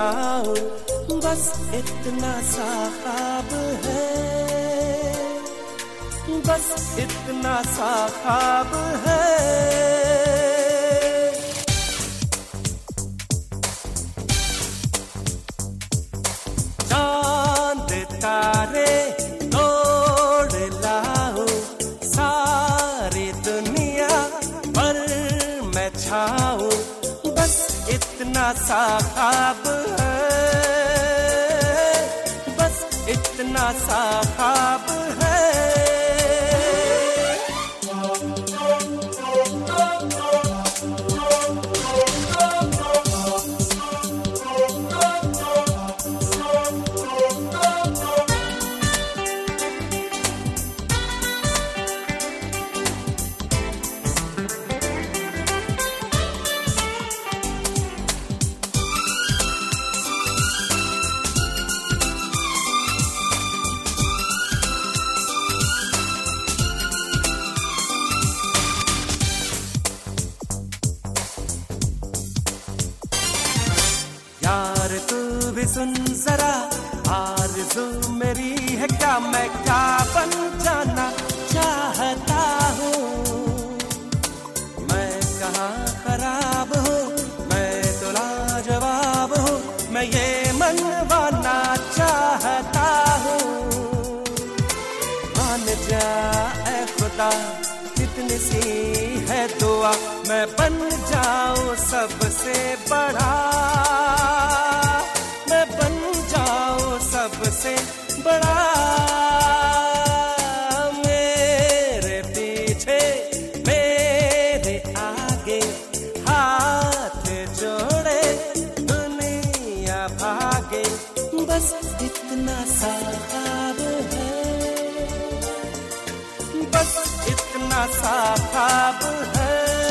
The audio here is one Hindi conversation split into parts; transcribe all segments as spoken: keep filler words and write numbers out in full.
छाओ, बस इतना सा ख्वाब है, बस इतना सा ख्वाब है। चांद तारे तोड़ लाओ, सारी दुनिया पर मैं छाऊं, बस इतना सा ख्वाब है, बस इतना सा ख्वाब है। यार तू भी सुन जरा, आरज़ू मेरी है क्या, मैं क्या बन जाना चाहता हूँ। मैं कहाँ खराब हूँ, मैं तो लाजवाब हूँ, मैं ये मनवाना चाहता हूँ। मान जा ऐ खुदा, कितनी सी है दुआ, मैं बन जाऊं सबसे बड़ा, मैं बन जाऊं सबसे बड़ा। मेरे पीछे मेरे आगे हाथ जोड़े दुनिया भागे, बस इतना सा ख्वाब है, बस इतना सा ख्वाब है।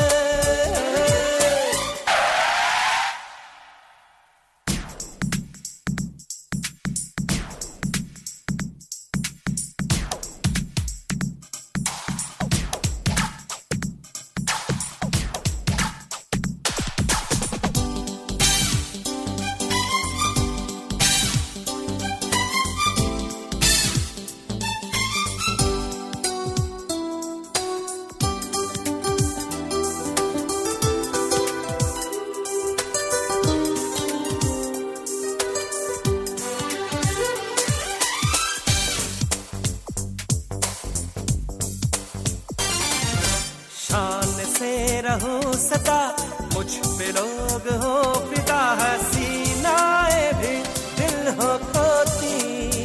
शान से रहो सदा, मुझ पे लोग हो फिदा, हसीनाए भी दिल हो खोती।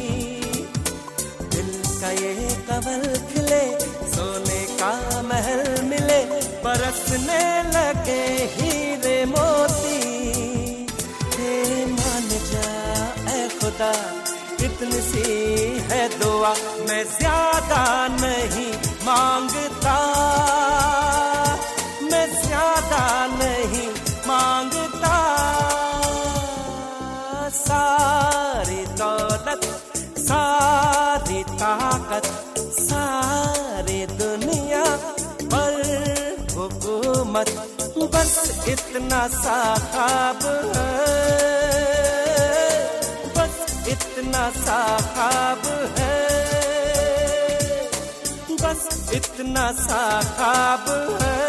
दिल का ये कमल खिले, सोने का महल मिले, बरसने लगे हीरे मोती। हे मान जा ऐ खुदा, इतनी सी है दुआ, मैं ज्यादा नहीं मांगता, मैं ज्यादा नहीं मांगता। सारी दौलत, सारी ताकत, सारी दुनिया पर हुकूमत, बस इतना सा ख्वाब है, बस इतना सा ख्वाब है, बस इतना सा ख्वाब है।